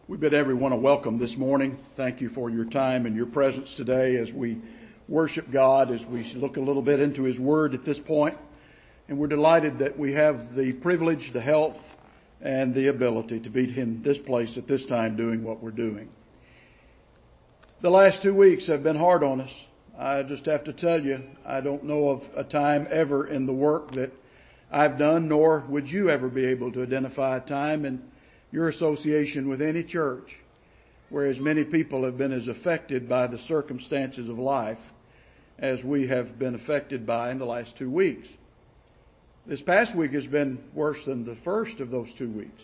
We bid everyone a welcome this morning. Thank you for your time and your presence today as we worship God, as we look a little bit into His Word at this point. And we're delighted that we have the privilege, the health, and the ability to be in this place at this time doing what we're doing. The last 2 weeks have been hard on us. I just have to tell you, I don't know of a time ever in the work that I've done, nor would you ever be able to identify a time in your association with any church where as many people have been as affected by the circumstances of life as we have been affected by in the last 2 weeks. This past week has been worse than the first of those 2 weeks.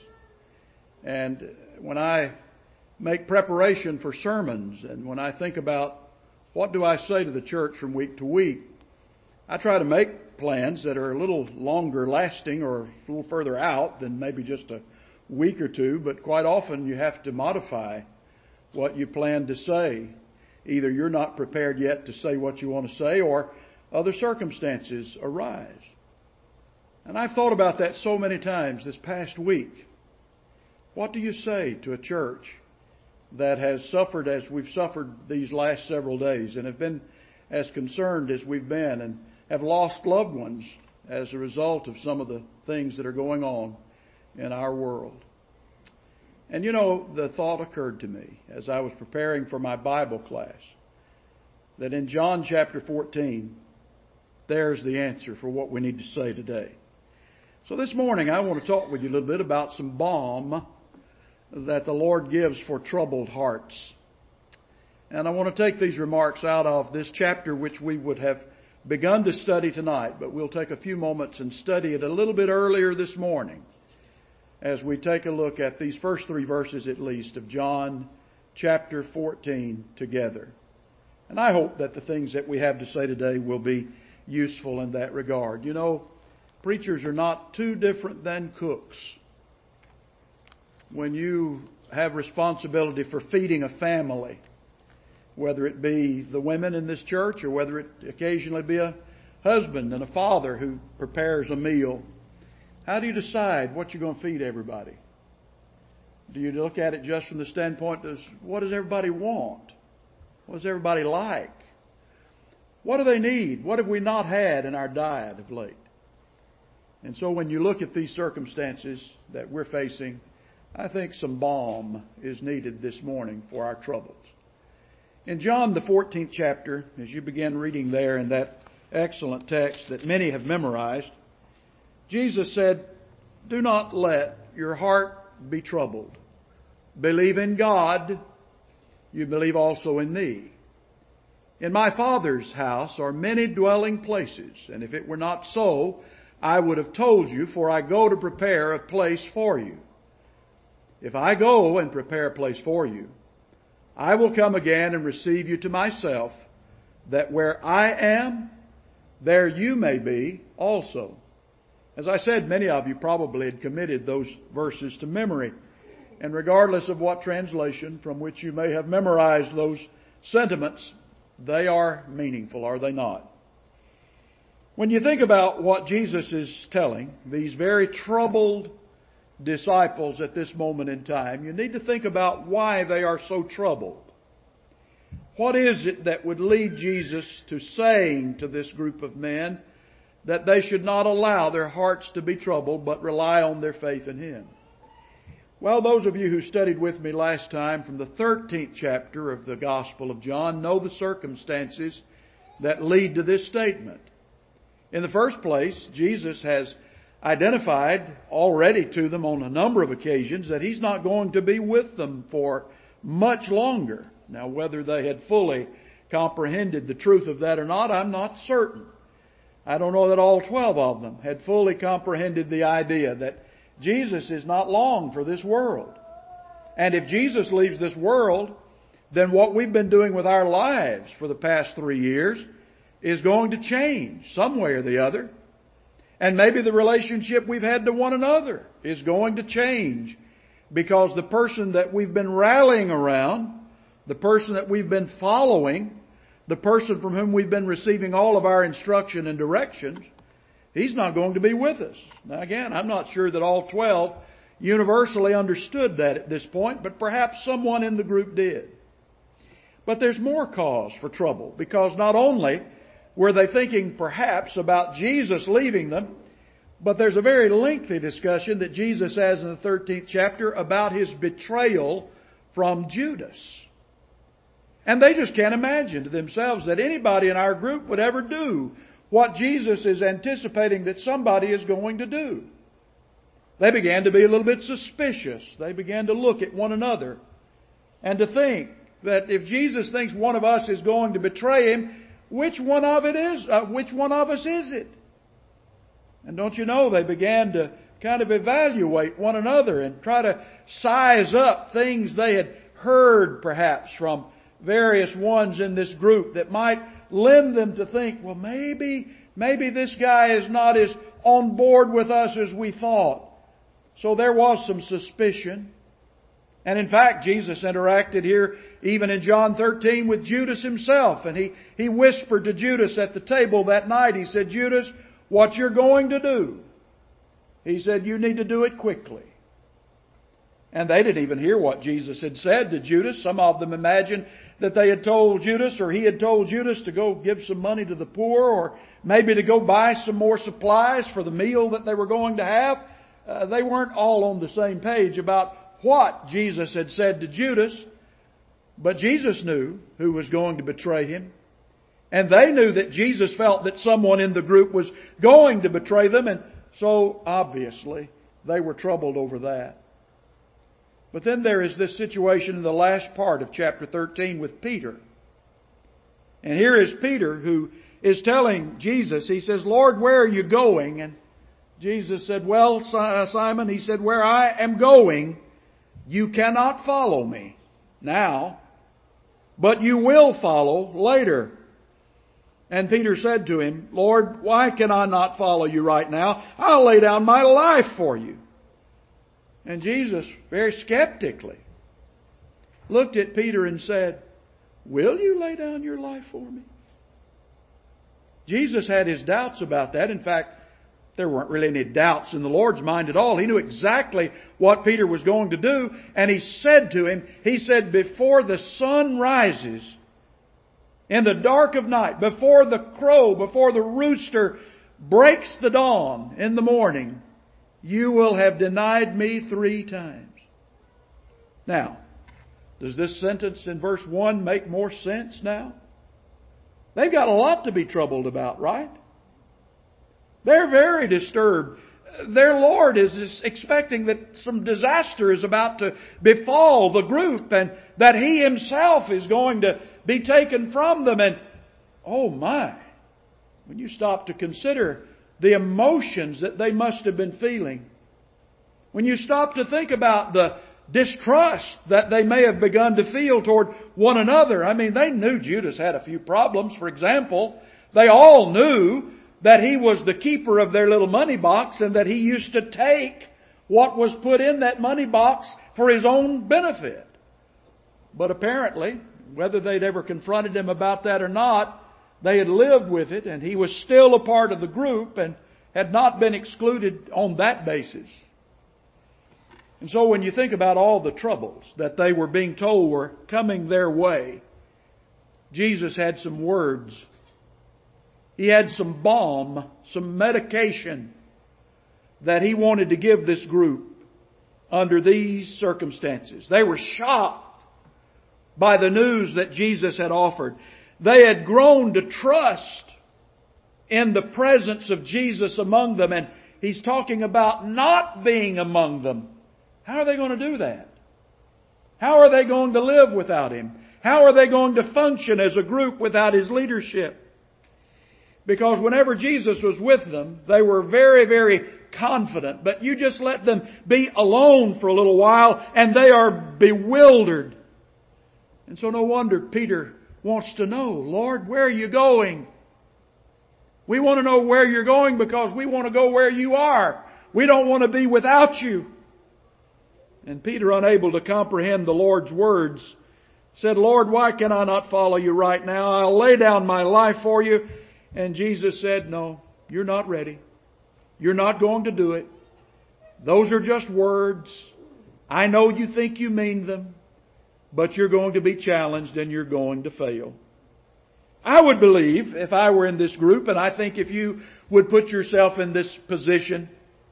And when I make preparation for sermons and when I think about what do I say to the church from week to week, I try to make plans that are a little longer lasting or a little further out than maybe just a week or two, but quite often you have to modify what you plan to say. Either you're not prepared yet to say what you want to say, or other circumstances arise. And I've thought about that so many times this past week. What do you say to a church that has suffered as we've suffered these last several days and have been as concerned as we've been and have lost loved ones as a result of some of the things that are going on in our world? And you know, the thought occurred to me as I was preparing for my Bible class that in John chapter 14, there's the answer for what we need to say today. So this morning I want to talk with you a little bit about some balm that the Lord gives for troubled hearts. And I want to take these remarks out of this chapter which we would have begun to study tonight, but we'll take a few moments and study it a little bit earlier this morning as we take a look at these first 3 verses at least of John chapter 14 together. And I hope that the things that we have to say today will be useful in that regard. You know, preachers are not too different than cooks. When you have responsibility for feeding a family, whether it be the women in this church or whether it occasionally be a husband and a father who prepares a meal, how do you decide what you're going to feed everybody? Do you look at it just from the standpoint of what does everybody want? What does everybody like? What do they need? What have we not had in our diet of late? And so when you look at these circumstances that we're facing, I think some balm is needed this morning for our troubles. In John the 14th chapter, as you begin reading there in that excellent text that many have memorized, Jesus said, "Do not let your heart be troubled. Believe in God, you believe also in me. In my Father's house are many dwelling places, and if it were not so, I would have told you, for I go to prepare a place for you. If I go and prepare a place for you, I will come again and receive you to myself, that where I am, there you may be also." As I said, many of you probably had committed those verses to memory. And regardless of what translation from which you may have memorized those sentiments, they are meaningful, are they not? When you think about what Jesus is telling these very troubled disciples at this moment in time, you need to think about why they are so troubled. What is it that would lead Jesus to saying to this group of men that they should not allow their hearts to be troubled, but rely on their faith in Him? Well, those of you who studied with me last time from the 13th chapter of the Gospel of John know the circumstances that lead to this statement. In the first place, Jesus has identified already to them on a number of occasions that He's not going to be with them for much longer. Now, whether they had fully comprehended the truth of that or not, I'm not certain. I don't know that all 12 of them had fully comprehended the idea that Jesus is not long for this world. And if Jesus leaves this world, then what we've been doing with our lives for the past 3 years is going to change some way or the other. And maybe the relationship we've had to one another is going to change because the person that we've been rallying around, the person that we've been following, the person from whom we've been receiving all of our instruction and directions, He's not going to be with us. Now again, I'm not sure that all 12 universally understood that at this point, but perhaps someone in the group did. But there's more cause for trouble, because not only were they thinking perhaps about Jesus leaving them, but there's a very lengthy discussion that Jesus has in the 13th chapter about His betrayal from Judas. And they just can't imagine to themselves that anybody in our group would ever do what Jesus is anticipating that somebody is going to do. They began to be a little bit suspicious. They began to look at one another and to think that if Jesus thinks one of us is going to betray Him, which one of us is it? And don't you know, they began to kind of evaluate one another and try to size up things they had heard perhaps from various ones in this group that might lend them to think, well, maybe this guy is not as on board with us as we thought. So there was some suspicion. And in fact, Jesus interacted here even in John 13 with Judas himself. And he whispered to Judas at the table that night. He said, Judas, what you're going to do, He said, you need to do it quickly. And they didn't even hear what Jesus had said to Judas. Some of them imagined that they had told Judas, or he had told Judas to go give some money to the poor, or maybe to go buy some more supplies for the meal that they were going to have. They weren't all on the same page about what Jesus had said to Judas. But Jesus knew who was going to betray Him. And they knew that Jesus felt that someone in the group was going to betray them. And so, obviously, they were troubled over that. But then there is this situation in the last part of chapter 13 with Peter. And here is Peter who is telling Jesus, he says, Lord, where are you going? And Jesus said, well, Simon, He said, where I am going, you cannot follow me now, but you will follow later. And Peter said to Him, Lord, why can I not follow you right now? I'll lay down my life for you. And Jesus, very skeptically, looked at Peter and said, will you lay down your life for me? Jesus had His doubts about that. In fact, there weren't really any doubts in the Lord's mind at all. He knew exactly what Peter was going to do. And He said to him, He said, before the sun rises, in the dark of night, before the rooster breaks the dawn in the morning, you will have denied me 3 times. Now, does this sentence in verse 1 make more sense now? They've got a lot to be troubled about, right? They're very disturbed. Their Lord is expecting that some disaster is about to befall the group and that He Himself is going to be taken from them. And, oh my, when you stop to consider the emotions that they must have been feeling, when you stop to think about the distrust that they may have begun to feel toward one another. I mean, they knew Judas had a few problems. For example, they all knew that he was the keeper of their little money box and that he used to take what was put in that money box for his own benefit. But apparently, whether they'd ever confronted him about that or not, they had lived with it, and he was still a part of the group and had not been excluded on that basis. And so when you think about all the troubles that they were being told were coming their way, Jesus had some words. He had some balm, some medication that He wanted to give this group under these circumstances. They were shocked by the news that Jesus had offered. They had grown to trust in the presence of Jesus among them, and He's talking about not being among them. How are they going to do that? How are they going to live without Him? How are they going to function as a group without His leadership? Because whenever Jesus was with them, they were very, very confident. But you just let them be alone for a little while and they are bewildered. And so no wonder Peter wants to know, Lord, where are you going? We want to know where you're going because we want to go where you are. We don't want to be without you. And Peter, unable to comprehend the Lord's words, said, Lord, why can I not follow you right now? I'll lay down my life for you. And Jesus said, no, you're not ready. You're not going to do it. Those are just words. I know you think you mean them, but you're going to be challenged and you're going to fail. I would believe, if I were in this group, and I think if you would put yourself in this position,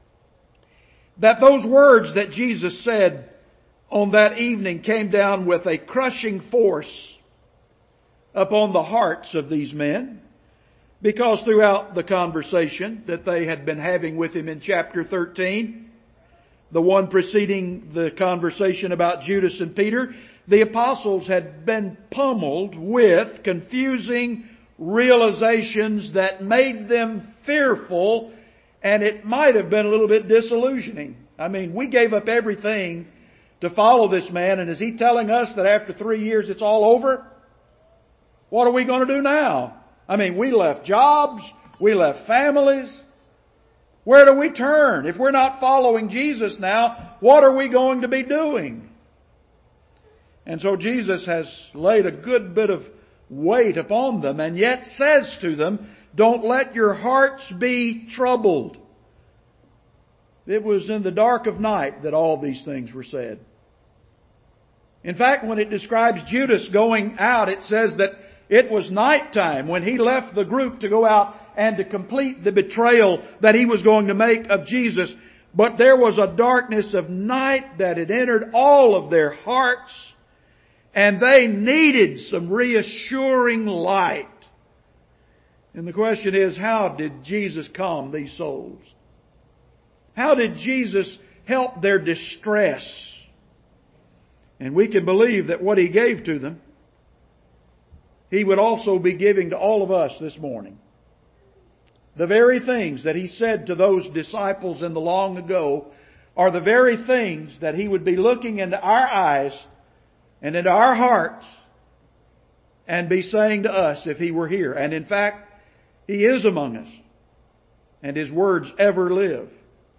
that those words that Jesus said on that evening came down with a crushing force upon the hearts of these men, because throughout the conversation that they had been having with Him in chapter 13, the one preceding the conversation about Judas and Peter, the apostles had been pummeled with confusing realizations that made them fearful, and it might have been a little bit disillusioning. I mean, we gave up everything to follow this man, and is He telling us that after 3 years it's all over? What are we going to do now? I mean, we left jobs, we left families. Where do we turn? If we're not following Jesus now, what are we going to be doing? And so Jesus has laid a good bit of weight upon them, and yet says to them, don't let your hearts be troubled. It was in the dark of night that all these things were said. In fact, when it describes Judas going out, it says that it was nighttime when he left the group to go out and to complete the betrayal that he was going to make of Jesus. But there was a darkness of night that had entered all of their hearts, and they needed some reassuring light. And the question is, how did Jesus calm these souls? How did Jesus help their distress? And we can believe that what He gave to them, He would also be giving to all of us this morning. The very things that He said to those disciples in the long ago are the very things that He would be looking into our eyes and into our hearts and be saying to us if He were here. And in fact, He is among us, and His words ever live.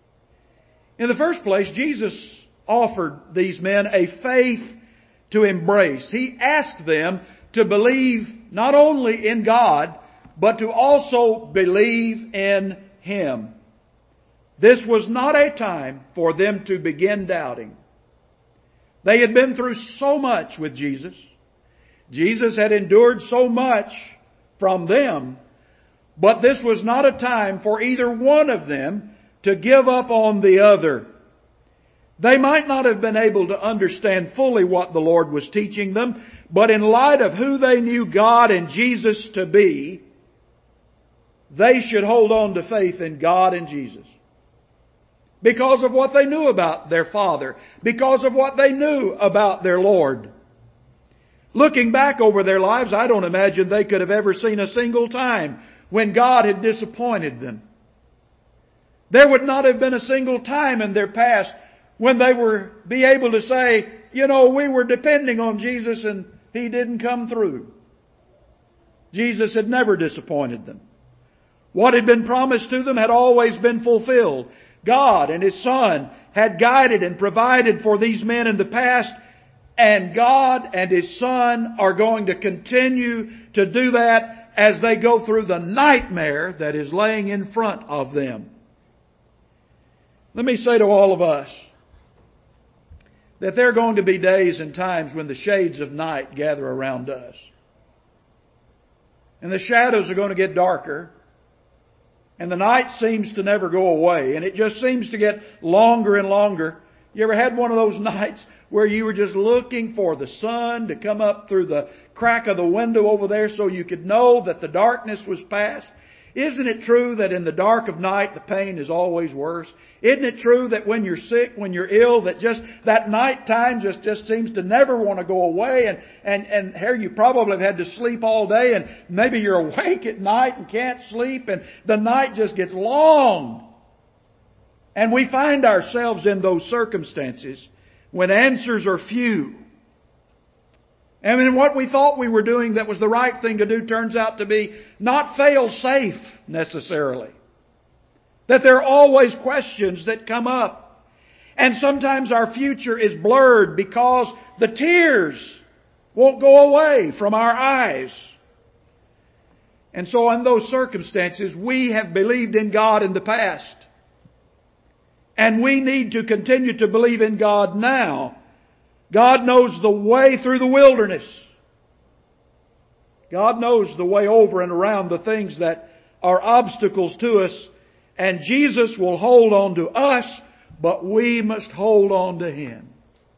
In the first place, Jesus offered these men a faith to embrace. He asked them to believe not only in God, but to also believe in Him. This was not a time for them to begin doubting. They had been through so much with Jesus. Jesus had endured so much from them. But this was not a time for either one of them to give up on the other. They might not have been able to understand fully what the Lord was teaching them, but in light of who they knew God and Jesus to be, they should hold on to faith in God and Jesus. Because of what they knew about their Father. Because of what they knew about their Lord. Looking back over their lives, I don't imagine they could have ever seen a single time when God had disappointed them. There would not have been a single time in their past when they were be able to say, you know, we were depending on Jesus and He didn't come through. Jesus had never disappointed them. What had been promised to them had always been fulfilled. God and His Son had guided and provided for these men in the past, and God and His Son are going to continue to do that as they go through the nightmare that is laying in front of them. Let me say to all of us that there are going to be days and times when the shades of night gather around us. And the shadows are going to get darker. And the night seems to never go away. And it just seems to get longer and longer. You ever had one of those nights where you were just looking for the sun to come up through the crack of the window over there so you could know that the darkness was past? Isn't it true that in the dark of night the pain is always worse? Isn't it true that when you're sick, when you're ill, that just that nighttime just seems to never want to go away, and here you probably have had to sleep all day, and maybe you're awake at night and can't sleep, and the night just gets long. And we find ourselves in those circumstances when answers are few. And then what we thought we were doing that was the right thing to do turns out to be not fail-safe necessarily. That there are always questions that come up. And sometimes our future is blurred because the tears won't go away from our eyes. And so in those circumstances, we have believed in God in the past. And we need to continue to believe in God now. God knows the way through the wilderness. God knows the way over and around the things that are obstacles to us. And Jesus will hold on to us, but we must hold on to Him.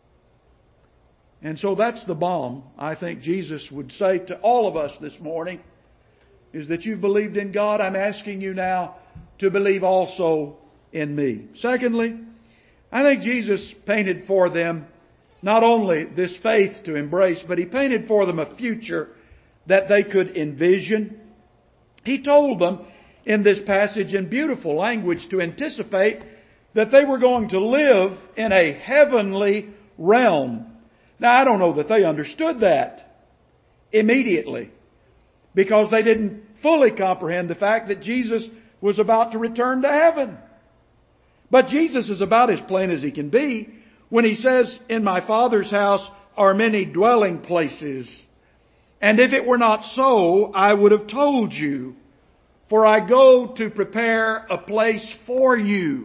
And so that's the balm I think Jesus would say to all of us this morning, is that you've believed in God. I'm asking you now to believe also in me. Secondly, I think Jesus painted for them not only this faith to embrace, but He painted for them a future that they could envision. He told them in this passage in beautiful language to anticipate that they were going to live in a heavenly realm. Now, I don't know that they understood that immediately, because they didn't fully comprehend the fact that Jesus was about to return to heaven. But Jesus is about as plain as He can be when He says, "In my Father's house are many dwelling places. And if it were not so, I would have told you. For I go to prepare a place for you."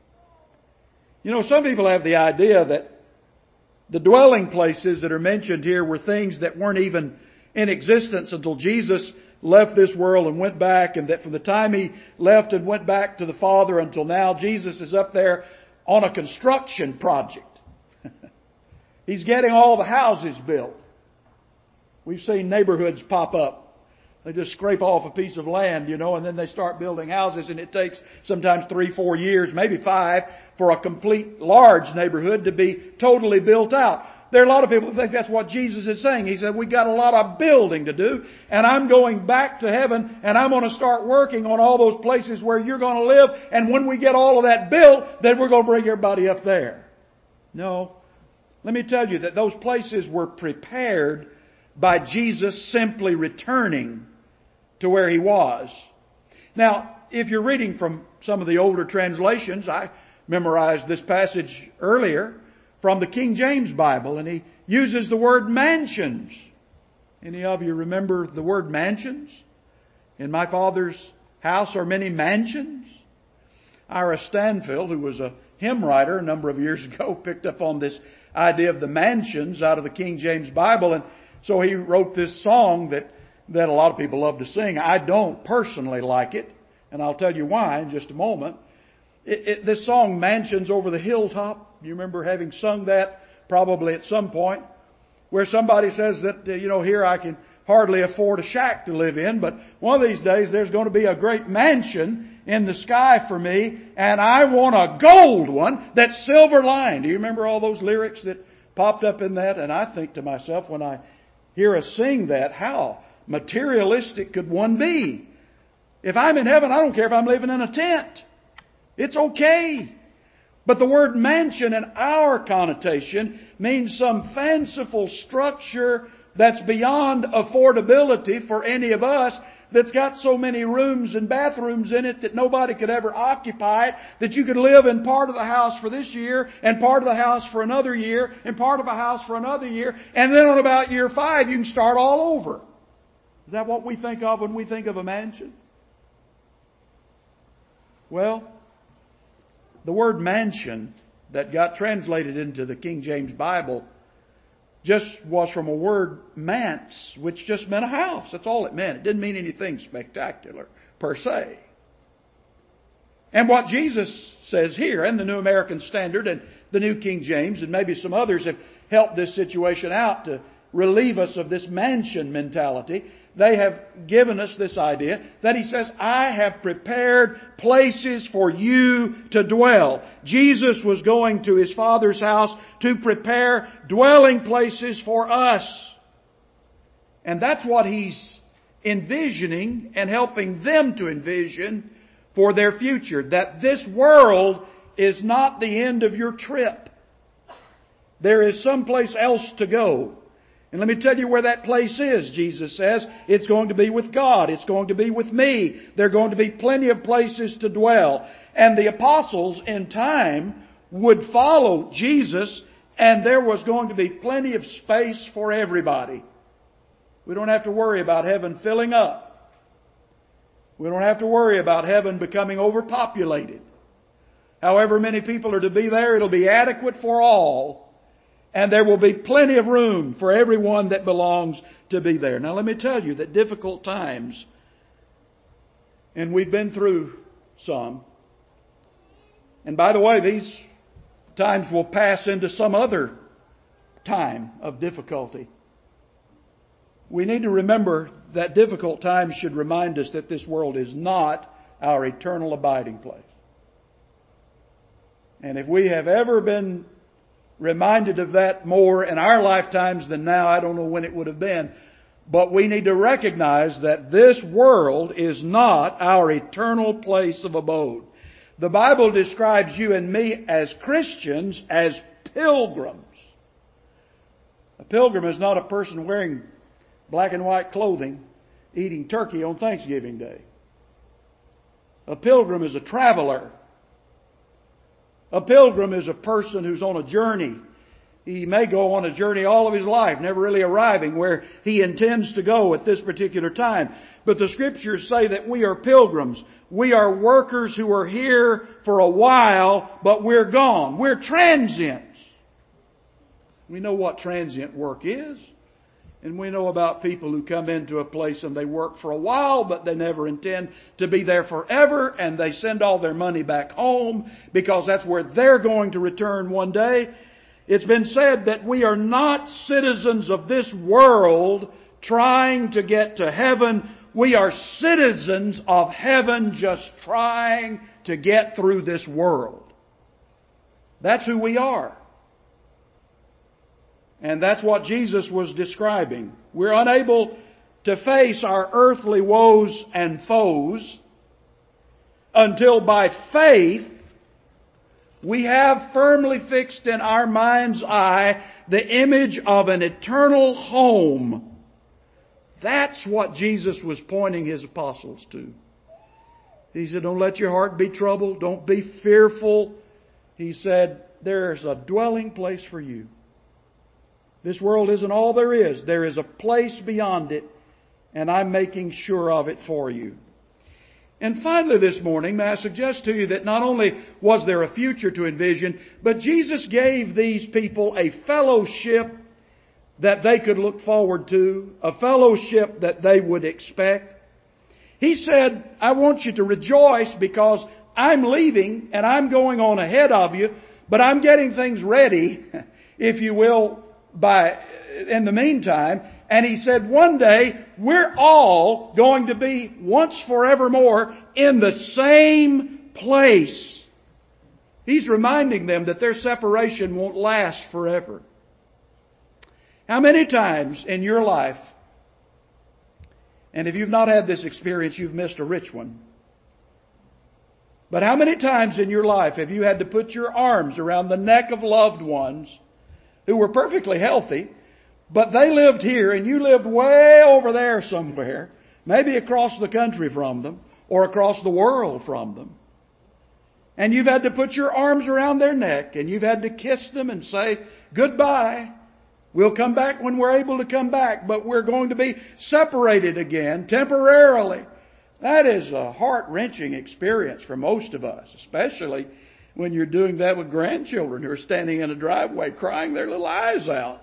You know, some people have the idea that the dwelling places that are mentioned here were things that weren't even in existence until Jesus left this world and went back, and that from the time He left and went back to the Father until now, Jesus is up there on a construction project. He's getting all the houses built. We've seen neighborhoods pop up. They just scrape off a piece of land, and then they start building houses, and it takes sometimes 3-4 years, maybe 5, for a complete large neighborhood to be totally built out. There are a lot of people who think that's what Jesus is saying. He said, "We got a lot of building to do, and I'm going back to heaven, and I'm going to start working on all those places where you're going to live, and when we get all of that built, then we're going to bring everybody up there." No. Let me tell you that those places were prepared by Jesus simply returning to where He was. Now, if you're reading from some of the older translations, I memorized this passage earlier from the King James Bible, and he uses the word mansions. Any of you remember the word mansions? "In my Father's house are many mansions." Ira Stanfield, who was a hymn writer a number of years ago, picked up on this idea of the mansions out of the King James Bible, and so he wrote this song that a lot of people love to sing. I don't personally like it, and I'll tell you why in just a moment. This song, "Mansions Over the Hilltop," you remember having sung that probably at some point, where somebody says that, here I can hardly afford a shack to live in, but one of these days there's going to be a great mansion in the sky for me, and I want a gold one that's silver lined. Do you remember all those lyrics that popped up in that? And I think to myself when I hear us sing that, how materialistic could one be? If I'm in heaven, I don't care if I'm living in a tent. It's okay. But the word mansion in our connotation means some fanciful structure that's beyond affordability for any of us, that's got so many rooms and bathrooms in it that nobody could ever occupy it, that you could live in part of the house for this year, and part of the house for another year, and part of a house for another year, and then on about year 5 you can start all over. Is that what we think of when we think of a mansion? Well, the word mansion that got translated into the King James Bible just was from a word manse, which just meant a house. That's all it meant. It didn't mean anything spectacular per se. And what Jesus says here, and the New American Standard and the New King James, and maybe some others have helped this situation out to relieve us of this mansion mentality. They have given us this idea that He says, "I have prepared places for you to dwell." Jesus was going to His Father's house to prepare dwelling places for us. And that's what He's envisioning and helping them to envision for their future. That this world is not the end of your trip. There is someplace else to go. And let me tell you where that place is, Jesus says. It's going to be with God. It's going to be with me. There are going to be plenty of places to dwell. And the apostles in time would follow Jesus, and there was going to be plenty of space for everybody. We don't have to worry about heaven filling up. We don't have to worry about heaven becoming overpopulated. However many people are to be there, it'll be adequate for all. And there will be plenty of room for everyone that belongs to be there. Now let me tell you that difficult times, and we've been through some. And by the way, these times will pass into some other time of difficulty. We need to remember that difficult times should remind us that this world is not our eternal abiding place. And if we have ever been reminded of that more in our lifetimes than now, I don't know when it would have been. But we need to recognize that this world is not our eternal place of abode. The Bible describes you and me as Christians as pilgrims. A pilgrim is not a person wearing black and white clothing, eating turkey on Thanksgiving Day. A pilgrim is a traveler. A pilgrim is a person who's on a journey. He may go on a journey all of his life, never really arriving where he intends to go at this particular time. But the Scriptures say that we are pilgrims. We are workers who are here for a while, but we're gone. We're transients. We know what transient work is. And we know about people who come into a place and they work for a while, but they never intend to be there forever, and they send all their money back home because that's where they're going to return one day. It's been said that we are not citizens of this world trying to get to heaven. We are citizens of heaven just trying to get through this world. That's who we are. And that's what Jesus was describing. We're unable to face our earthly woes and foes until by faith we have firmly fixed in our mind's eye the image of an eternal home. That's what Jesus was pointing His apostles to. He said, don't let your heart be troubled. Don't be fearful. He said, there's a dwelling place for you. This world isn't all there is. There is a place beyond it, and I'm making sure of it for you. And finally this morning, may I suggest to you that not only was there a future to envision, but Jesus gave these people a fellowship that they could look forward to, a fellowship that they would expect. He said, I want you to rejoice because I'm leaving and I'm going on ahead of you, but I'm getting things ready, if you will, in the meantime. And He said, one day we're all going to be once forevermore in the same place. He's reminding them that their separation won't last forever. How many times in your life, and if you've not had this experience, you've missed a rich one. But how many times in your life have you had to put your arms around the neck of loved ones who were perfectly healthy, but they lived here and you lived way over there somewhere, maybe across the country from them or across the world from them. And you've had to put your arms around their neck and you've had to kiss them and say, goodbye. We'll come back when we're able to come back, but we're going to be separated again temporarily. That is a heart-wrenching experience for most of us, especially when you're doing that with grandchildren who are standing in a driveway crying their little eyes out.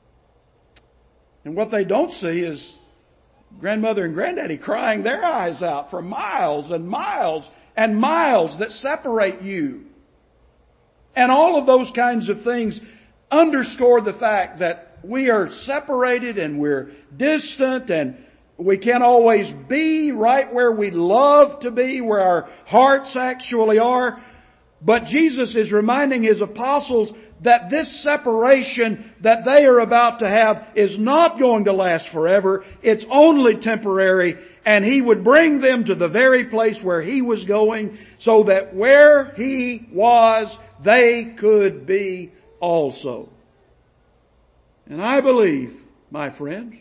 And what they don't see is grandmother and granddaddy crying their eyes out for miles and miles and miles that separate you. And all of those kinds of things underscore the fact that we are separated and we're distant and we can't always be right where we love to be, where our hearts actually are. But Jesus is reminding His apostles that this separation that they are about to have is not going to last forever. It's only temporary. And He would bring them to the very place where He was going so that where He was, they could be also. And I believe, my friends,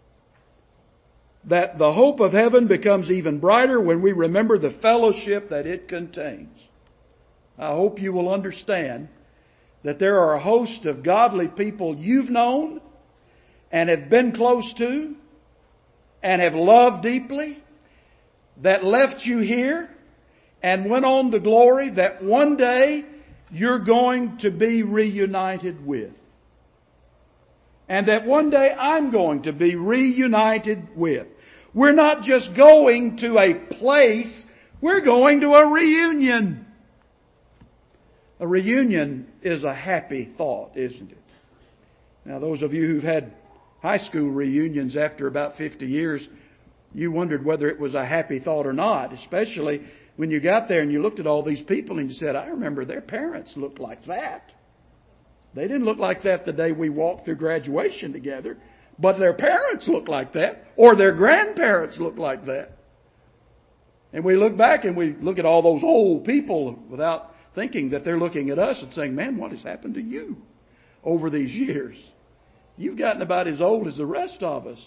that the hope of heaven becomes even brighter when we remember the fellowship that it contains. I hope you will understand that there are a host of godly people you've known and have been close to and have loved deeply that left you here and went on to glory that one day you're going to be reunited with. And that one day I'm going to be reunited with. We're not just going to a place, we're going to a reunion. A reunion is a happy thought, isn't it? Now, those of you who've had high school reunions after about 50 years, you wondered whether it was a happy thought or not, especially when you got there and you looked at all these people and you said, I remember their parents looked like that. They didn't look like that the day we walked through graduation together, but their parents looked like that, or their grandparents looked like that. And we look back and we look at all those old people without thinking that they're looking at us and saying, man, what has happened to you over these years? You've gotten about as old as the rest of us.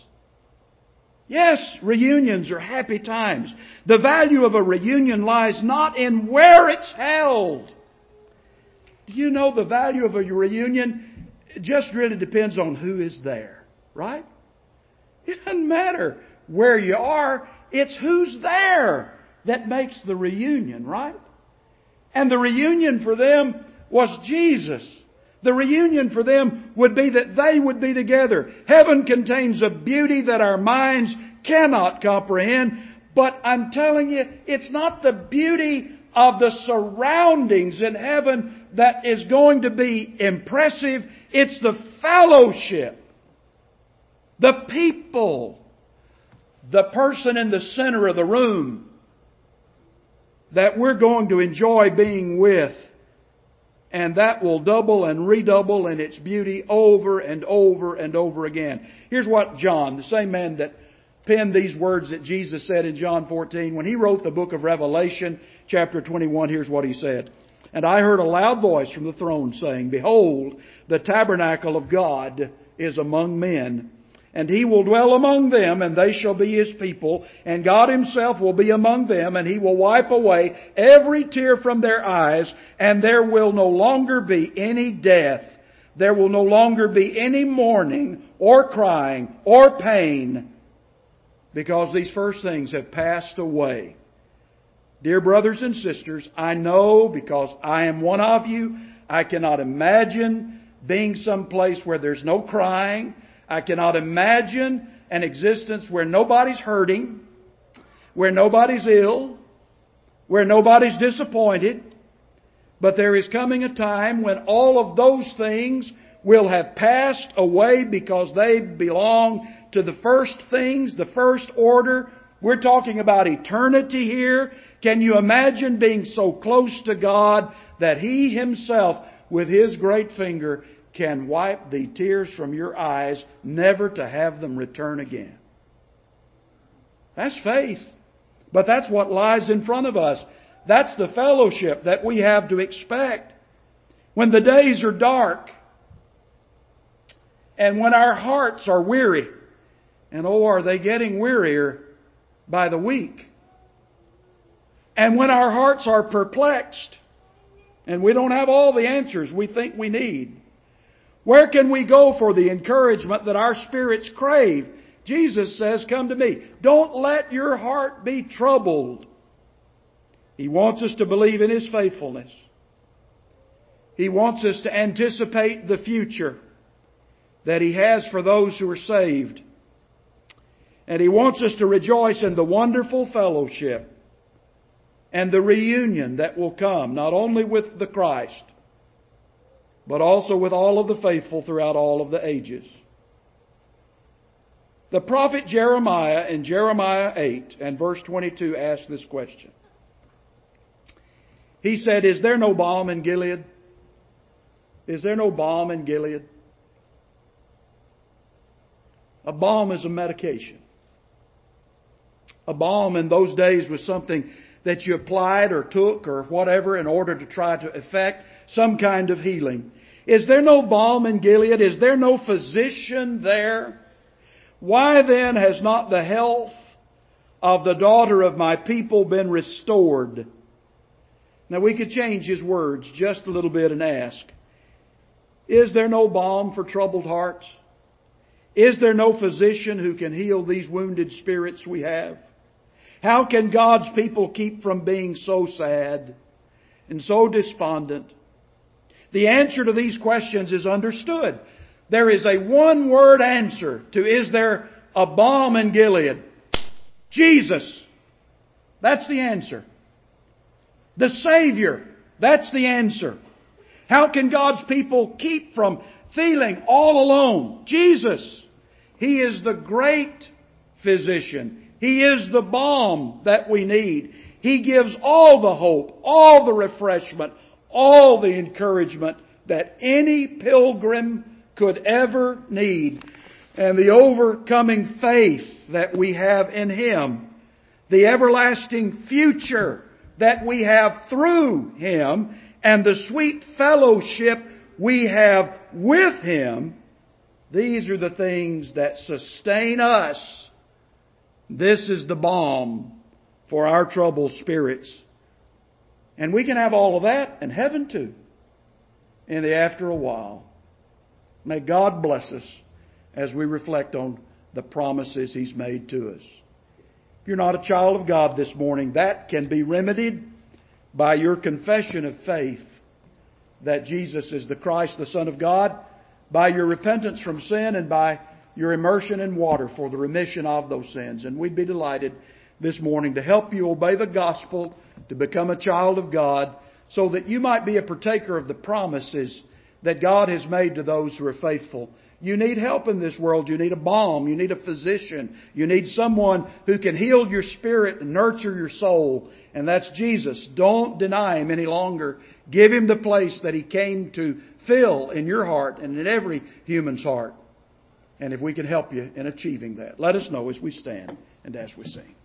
Yes, reunions are happy times. The value of a reunion lies not in where it's held. Do you know the value of a reunion just really depends on who is there, right? It doesn't matter where you are. It's who's there that makes the reunion, right? And the reunion for them was Jesus. The reunion for them would be that they would be together. Heaven contains a beauty that our minds cannot comprehend. But I'm telling you, it's not the beauty of the surroundings in heaven that is going to be impressive. It's the fellowship, the people, the person in the center of the room that we're going to enjoy being with. And that will double and redouble in its beauty over and over and over again. Here's what John, the same man that penned these words that Jesus said in John 14, when he wrote the book of Revelation, chapter 21, here's what he said. And I heard a loud voice from the throne saying, Behold, the tabernacle of God is among men. And He will dwell among them, and they shall be His people. And God Himself will be among them, and He will wipe away every tear from their eyes. And there will no longer be any death. There will no longer be any mourning, or crying, or pain, because these first things have passed away. Dear brothers and sisters, I know, because I am one of you, I cannot imagine being someplace where there's no crying. I cannot imagine an existence where nobody's hurting, where nobody's ill, where nobody's disappointed. But there is coming a time when all of those things will have passed away because they belong to the first things, the first order. We're talking about eternity here. Can you imagine being so close to God that He Himself, with His great finger, can wipe the tears from your eyes, never to have them return again? That's faith. But that's what lies in front of us. That's the fellowship that we have to expect. When the days are dark, and when our hearts are weary, and oh, are they getting wearier by the week? And when our hearts are perplexed, and we don't have all the answers we think we need, where can we go for the encouragement that our spirits crave? Jesus says, come to me. Don't let your heart be troubled. He wants us to believe in His faithfulness. He wants us to anticipate the future that He has for those who are saved. And He wants us to rejoice in the wonderful fellowship and the reunion that will come, not only with the Christ, but also with all of the faithful throughout all of the ages. The prophet Jeremiah in Jeremiah 8 and verse 22 asked this question. He said, Is there no balm in Gilead? Is there no balm in Gilead? A balm is a medication. A balm in those days was something that you applied or took or whatever in order to try to effect some kind of healing. Is there no balm in Gilead? Is there no physician there? Why then has not the health of the daughter of my people been restored? Now we could change his words just a little bit and ask, is there no balm for troubled hearts? Is there no physician who can heal these wounded spirits we have? How can God's people keep from being so sad and so despondent? The answer to these questions is understood. There is a one-word answer to is there a balm in Gilead? Jesus. That's the answer. The Savior. That's the answer. How can God's people keep from feeling all alone? Jesus. He is the great physician. He is the balm that we need. He gives all the hope, all the refreshment, all the encouragement that any pilgrim could ever need. And the overcoming faith that we have in Him, the everlasting future that we have through Him, and the sweet fellowship we have with Him, these are the things that sustain us. This is the balm for our troubled spirits. And we can have all of that in heaven too, in the after a while. May God bless us as we reflect on the promises He's made to us. If you're not a child of God this morning, that can be remedied by your confession of faith that Jesus is the Christ, the Son of God, by your repentance from sin and by your immersion in water for the remission of those sins. And we'd be delighted this morning to help you obey the gospel, to become a child of God, so that you might be a partaker of the promises that God has made to those who are faithful. You need help in this world. You need a balm. You need a physician. You need someone who can heal your spirit and nurture your soul. And that's Jesus. Don't deny Him any longer. Give Him the place that He came to fill in your heart and in every human's heart. And if we can help you in achieving that, let us know as we stand and as we sing.